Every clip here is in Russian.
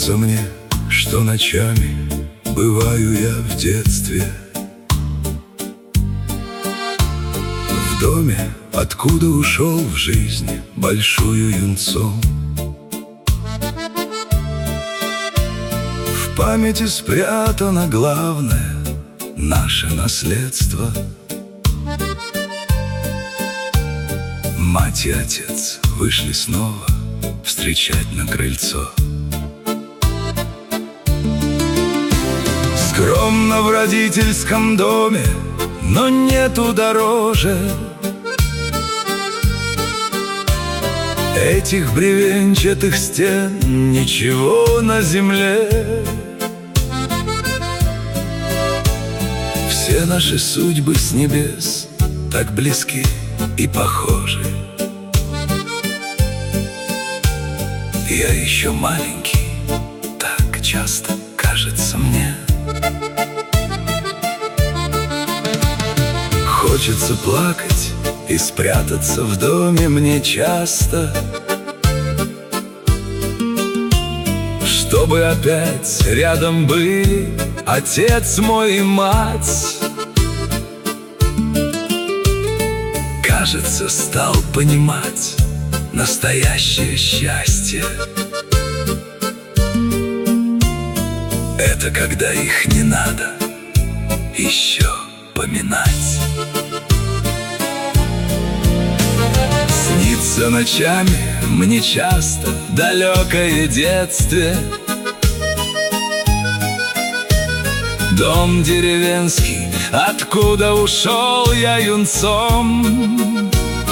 Снится мне, что ночами бываю я в детстве, в доме, откуда ушел в жизнь большую юнцом. В памяти спрятано главное наше наследство. Мать и отец вышли снова встречать на крыльцо. Скромно в родительском доме, но нету дороже этих бревенчатых стен, ничего на земле. Все наши судьбы с небес так близки и похожи. Я еще маленький, так часто кажется мне. Хочется плакать и спрятаться в доме мне часто, чтобы опять рядом были отец мой и мать. Кажется, стал понимать настоящее счастье — это когда их не надо еще поминать. Снится ночами мне часто далекое детстве, дом деревенский, откуда ушел я юнцом.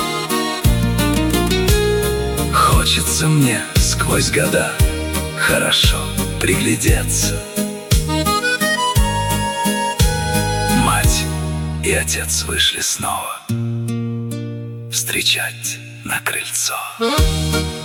Хочется мне сквозь года хорошо приглядеться. Мать и отец вышли снова встречать на крыльцо.